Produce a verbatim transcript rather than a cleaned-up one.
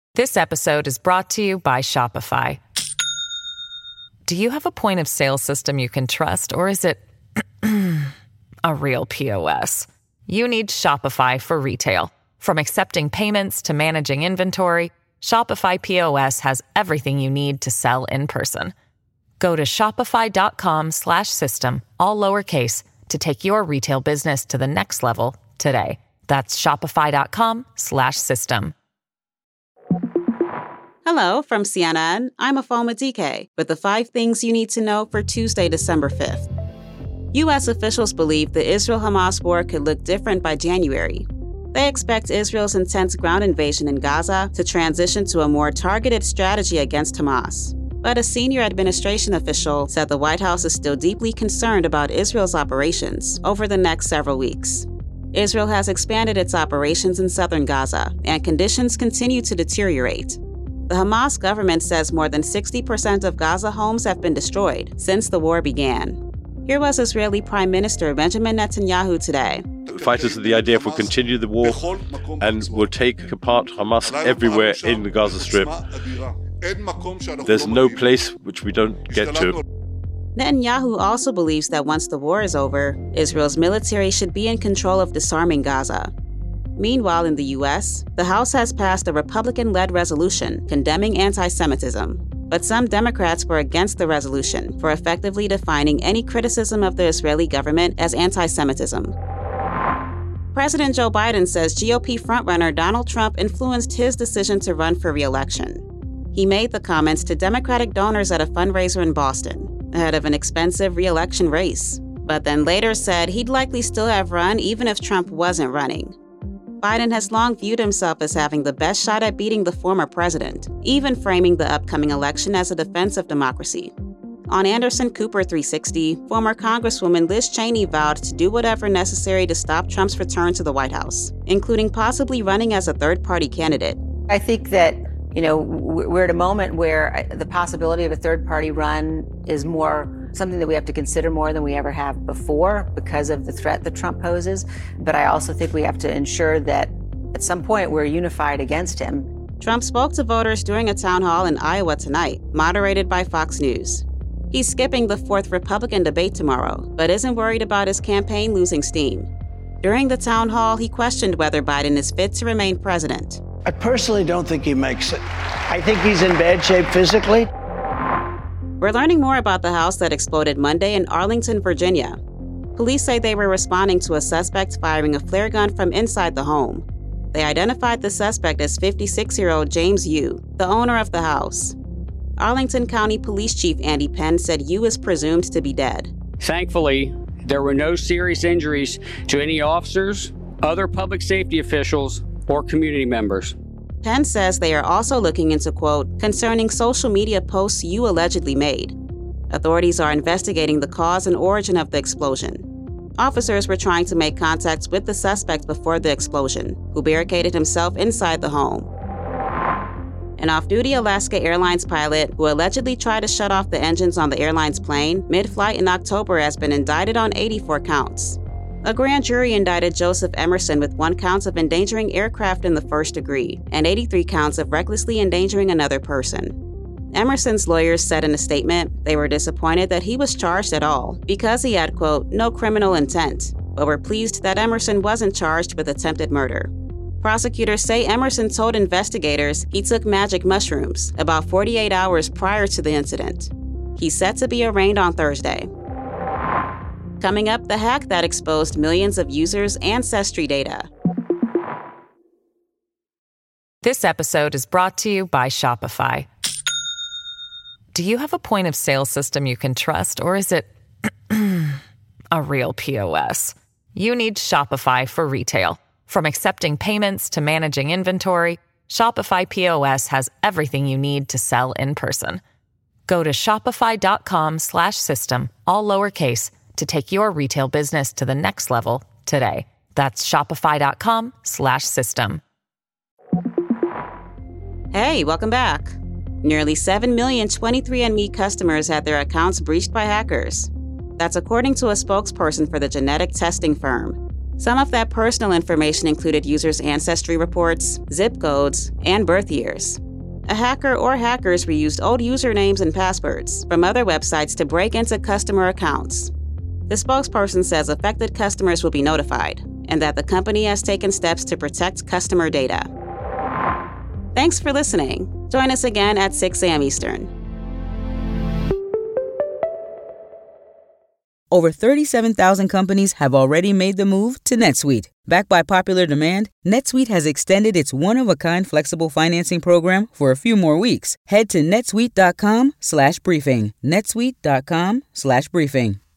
This episode is brought to you by Shopify. Do you have a point of sale system you can trust, or is it a real P O S? You need Shopify for retail. From accepting payments to managing inventory, Shopify P O S has everything you need to sell in person. Go to shopify.com slash system, all lowercase, to take your retail business to the next level today. That's shopify.com slash system. Hello from C N N. I'm Afoma D K with the five things you need to know for Tuesday, December fifth. U S officials believe the Israel-Hamas war could look different by January. They expect Israel's intense ground invasion in Gaza to transition to a more targeted strategy against Hamas. But a senior administration official said the White House is still deeply concerned about Israel's operations over the next several weeks. Israel has expanded its operations in southern Gaza, and conditions continue to deteriorate. The Hamas government says more than sixty percent of Gaza homes have been destroyed since the war began. Here was Israeli Prime Minister Benjamin Netanyahu today. Fighters of the I D F will continue the war and will take apart Hamas everywhere in the Gaza Strip. There's no place which we don't get to. Netanyahu also believes that once the war is over, Israel's military should be in control of disarming Gaza. Meanwhile, in the U S, the House has passed a Republican-led resolution condemning anti-Semitism. But some Democrats were against the resolution for effectively defining any criticism of the Israeli government as anti-Semitism. President Joe Biden says G O P frontrunner Donald Trump influenced his decision to run for re-election. He made the comments to Democratic donors at a fundraiser in Boston, ahead of an expensive re-election race, but then later said he'd likely still have run even if Trump wasn't running. Biden has long viewed himself as having the best shot at beating the former president, even framing the upcoming election as a defense of democracy. On Anderson Cooper three sixty, former Congresswoman Liz Cheney vowed to do whatever necessary to stop Trump's return to the White House, including possibly running as a third-party candidate. I think that, you know, we're at a moment where the possibility of a third-party run is more something that we have to consider more than we ever have before because of the threat that Trump poses. But I also think we have to ensure that at some point we're unified against him. Trump spoke to voters during a town hall in Iowa tonight, moderated by Fox News. He's skipping the fourth Republican debate tomorrow, but isn't worried about his campaign losing steam. During the town hall, he questioned whether Biden is fit to remain president. I personally don't think he makes it. I think he's in bad shape physically. We're learning more about the house that exploded Monday in Arlington, Virginia. Police say they were responding to a suspect firing a flare gun from inside the home. They identified the suspect as fifty-six-year-old James Yu, the owner of the house. Arlington County Police Chief Andy Penn said Yu is presumed to be dead. Thankfully, there were no serious injuries to any officers, other public safety officials, or community members. Penn says they are also looking into, quote, concerning social media posts Yu allegedly made. Authorities are investigating the cause and origin of the explosion. Officers were trying to make contact with the suspect before the explosion, who barricaded himself inside the home. An off-duty Alaska Airlines pilot who allegedly tried to shut off the engines on the airline's plane mid-flight in October has been indicted on eighty-four counts. A grand jury indicted Joseph Emerson with one count of endangering aircraft in the first degree and eighty-three counts of recklessly endangering another person. Emerson's lawyers said in a statement they were disappointed that he was charged at all because he had, quote, no criminal intent, but were pleased that Emerson wasn't charged with attempted murder. Prosecutors say Emerson told investigators he took magic mushrooms about forty-eight hours prior to the incident. He's set to be arraigned on Thursday. Coming up, the hack that exposed millions of users' ancestry data. This episode is brought to you by Shopify. Do you have a point of sale system you can trust, or is it a real P O S? You need Shopify for retail. From accepting payments to managing inventory, Shopify P O S has everything you need to sell in person. Go to shopify.com slash system, all lowercase, to take your retail business to the next level today. That's shopify.com slash system. Hey, welcome back. Nearly seven million twenty-three and me customers had their accounts breached by hackers. That's according to a spokesperson for the genetic testing firm. Some of that personal information included users' ancestry reports, zip codes, and birth years. A hacker or hackers reused old usernames and passwords from other websites to break into customer accounts. The spokesperson says affected customers will be notified and that the company has taken steps to protect customer data. Thanks for listening. Join us again at six a.m. Eastern. Over thirty-seven thousand companies have already made the move to NetSuite. Backed by popular demand, NetSuite has extended its one-of-a-kind flexible financing program for a few more weeks. Head to netsuite.com slash briefing. netsuite.com slash briefing.